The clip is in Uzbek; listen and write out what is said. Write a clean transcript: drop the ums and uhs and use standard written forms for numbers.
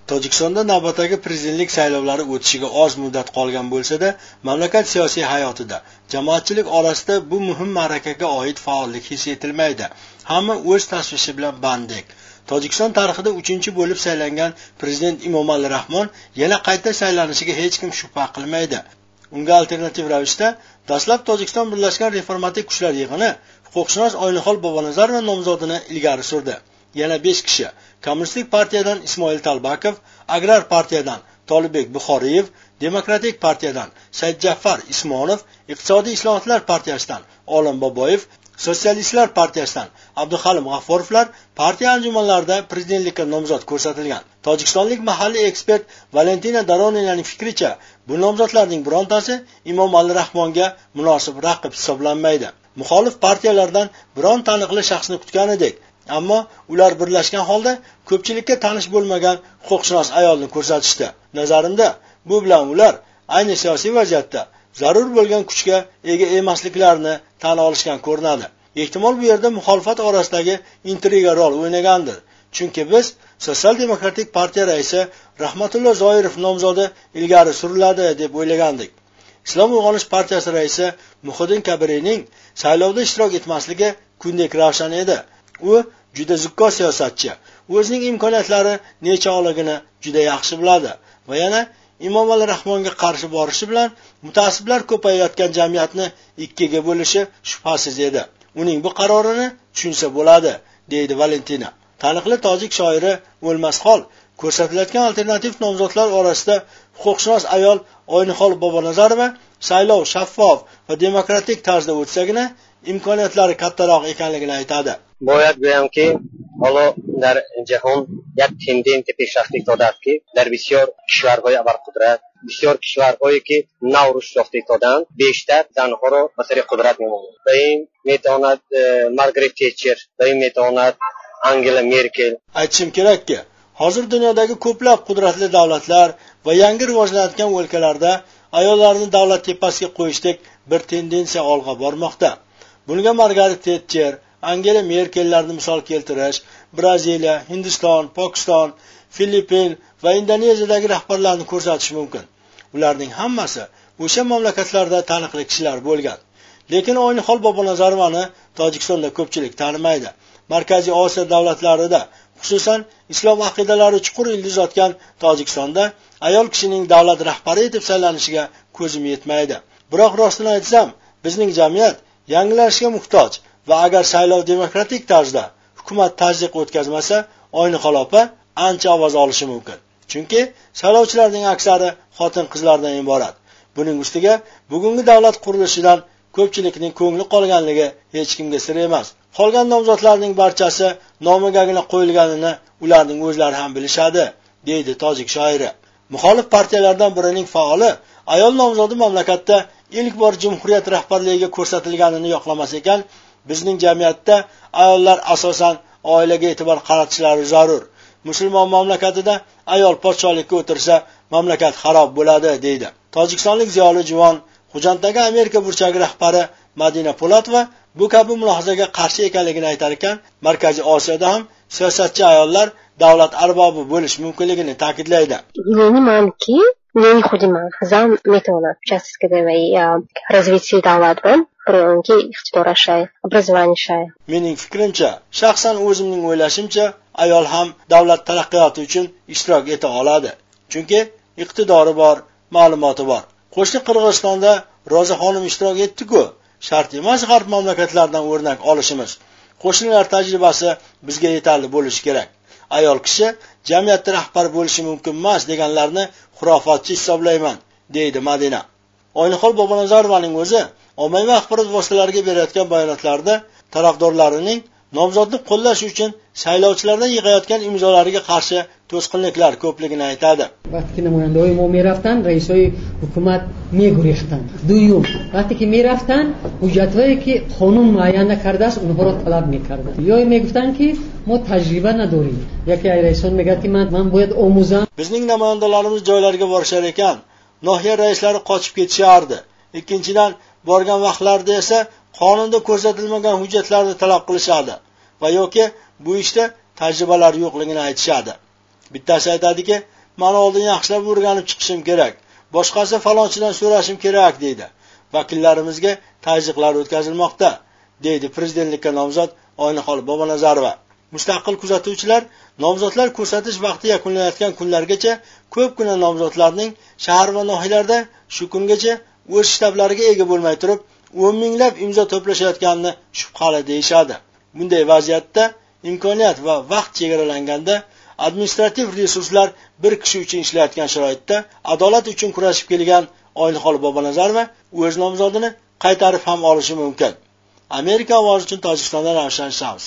Tojikistonda navbatdagi prezidentlik saylovlari o'tishiga oz muddat qolgan bo'lsa-da, mamlakat siyosiy hayotida jamoatchilik orasida bu muhim ma'rakaga oid faollik his etilmaydi. Hamma o'z tashvishi bilan bandek. Tojikiston tarixida 3-chi bo'lib saylangan prezident Emomali Rahmon yana qayta saylanishiga hech kim shubha qilmaydi. Unga alternativ ravishda dastlab Tojikiston Birlashgan reformativ kuchlar yig'ini huquqshunos Oynixol Bobonazarova nomzodini ilgari surdi. Yana 5 kishi Kommunistik partiyadan Ismoil Talbakov, Agrar partiyadan Tolibek Buxoriyev, Demokratik partiyadan Saidjaffar Ismonov, Iqtisodiy islohotlar partiyasidan Olim Boboyev, Sotsialistlar partiyasidan Abduhalim G'afforovlar partiya anjumanlarida prezidentlikka nomzod ko'rsatilgan. Tojikistonlik mahalliy ekspert Valentina Doroninaning fikricha, bu nomzodlarning birontasi Emomali Rahmonga munosib raqib hisoblanmaydi. Muxolif partiyalardan biron taniqli shaxsni kutganidek, ammo ular birlashgan holda ko'pchilikka tanish bo'lmagan huquqshunos ayolni ko'rsatishdi. Nazarimda, bu bilan ular ayni siyosiy vaziyatda zarur bo'lgan kuchga ega emasliklarini tan olishgan ko'rinadi. Ehtimol bu yerda muxolifat orasidagi intriga rol o'ynagandir. Chunki biz Sotsial demokratik partiya raisi Rahmatullo Zoirov nomzodi ilgari suriladi deb o'ylagandik. Islom uyg'onish partiyasi raisi Muhiddin Kabiriyning saylovda ishtirok etmasligi kundek ravshan edi. U juda zukko siyosatchi. O'zining imkoniyatlari nechaligini juda yaxshi biladi va yana Emomali Rahmonga qarshi borishi bilan mutaassiblar ko'payayotgan jamiyatni ikkiga bo'lishi shubhasiz edi. Uning bu qarorini tushunsa bo'ladi, deydi Valentina. Taniqli tojik shoiri O'lmasxol ko'rsatilayotgan alternativ nomzodlar orasida huquqshunos ayol Oynixol Bobonazarova saylov shaffof va demokratik tarzda o'tsagina imkoniyatlari kattaroq ekanligini aytadi. باید بگم که حالا در جهان یک تندنس پیشرفته افتاده است که در بسیار کشورهای ابرقدرت بسیار کشورهایی که نو رشد یافته افتادند بیشتر زنها را به سر قدرت می‌مانند. و این میتواند مارگارت تیچر و این میتواند آنگلا مرکل. Aytishim kerakki, hozir dunyodagi ko'plab qudratli davlatlar va yangi rivojlanayotgan o'lkalarda ayollarni davlat tepasiga qo'yishdek bir tendensiya olg'a bormoqda. Bunga Margaret Thatcher, Angela Merkellarni misol keltirish, Braziliya, Hindiston, Pokiston, Filippin va Indoneziyadagi rahbarlarni ko'rsatish mumkin. Ularning hammasi o'sha mamlakatlarda taniqli kishilar bo'lgan. Lekin Oynixol Bobonazarovani Tojikistonda ko'pchilik tanimaydi. Markaziy Osiyo davlatlarida, xususan islom aqidalari chuqur ildiz otgan Tojikistonda ayol kishining davlat rahbari etib saylanishiga ko'zim yetmaydi. Biroq rostini aytsam, bizning jamiyat yangilanishga muhtoj va agar saylov demokratik tarzda hukumat tajdiq o'tkazmasa, Oynixol opa ancha ovoz olishi mumkin. Chunki saylovchilarning aksari xotin-qizlardan iborat. Buning ustiga bugungi davlat qurilishidan ko'pchilikning ko'ngli qolganligi hech kimga sir emas. Qolgan nomzodlarning barchasi nomigagina qo'yilganini ularning o'zlari ham bilishadi, deydi tojik shoiri. Muxolif partiyalardan birining faoli ayol nomzodi mamlakatda ilk bor jumhuriyat rahbarligiga ko'rsatilganini yoqlamas ekan, bizning jamiyatda ayollar asosan oilaga e'tibor qaratishlari zarur. Musulmon mamlakatida ayol podshohlikka o'tirsa, mamlakat xarob bo'ladi, deydi. Tojikistonlik ziyoli juvon Xo'janddagi Amerika burchagi rahbari Madina Po'latova bu kabi mulohazaga qarshi ekanligini aytar ekan, Markaziy Osiyoda ham siyosatchi ayollar davlat arbobi bo'lish mumkinligini ta'kidlaydi. Я не худиман. Зам метонат участковой развития davlat bilan bironki ixtiyora shay, образование shay. Mening fikrimcha, shaxsan o'zimning o'ylashimcha, ayol ham davlat taraqqiyoti uchun ishtirok eta oladi. Chunki iqtidori bor, ma'lumoti bor. Qo'shni Qirg'izistonda Roza xonim ishtirok etdi-ku, shart emas g'arb mamlakatlaridan o'rnak olishimiz. Qo'shnilar tajribasi bizga yetarli bo'lishi kerak. Ayol kishi jamiyatda rahbar bo'lishi mumkin emas deganlarni xurofotchi hisoblayman, deydi Madina. Oynixol Bobonazarovaning o'zi ommaviy axborot vositalariga berayotgan bayonotlarida tarafdorlarining nomzodni qo'llash uchun saylovchilardan yig'ayotgan imzolariga qarshi to'sqinliklar ko'pligini aytadi. Vaqti namoyandaoy mo meraftan, raisoy hukumat megurishtan. Duyum, vaqti ki meraftan, hujjatlayi ki qonun muayyana kardas unho ro talab mekardan. Yoy meguftan ki mo tajriba nadorim. Yoki raison megati man boyad omuzam. Bizning namoyandalarimiz joylarga borishar ekan, nohiya raislari qochib ketishardi. Ikkinchidan, borgan vaqtlarda esa qonunda ko'rsatilmagan hujjatlarni talab qilishadi va yoki bu ishda tajribalar yo'qligini aytishadi. Bittasi aytadiki, "Mana oldin yaxshilab o'rganib chiqishim kerak. Boshqasi falonchidan so'rashim kerak" deydi. Vakillarimizga tazyiqlar o'tkazilmoqda, deydi prezidentlikka nomzod Oynaxon Bobanazarova. Mustaqil kuzatuvchilar nomzodlar ko'rsatish vaqti yakunlanayotgan kunlargacha ko'pgina nomzodlarning shahar va nohiylarda shu kungacha o'z shtablariga ega bo'lmay turib, 10 minglab imzo to'plashayotganini shubhali deyishadi. Bunday vaziyatda imkoniyat va vaqt chegaralanganda administrativ resurslar bir kishi uchun ishlayotgan sharoitda adolat uchun kurashib kelgan Oynaxon Bobanazarova o'z nomzodini qaytarib ham olishi mumkin. Amerika ovozi uchun Tojikistondan Ravshan Shams.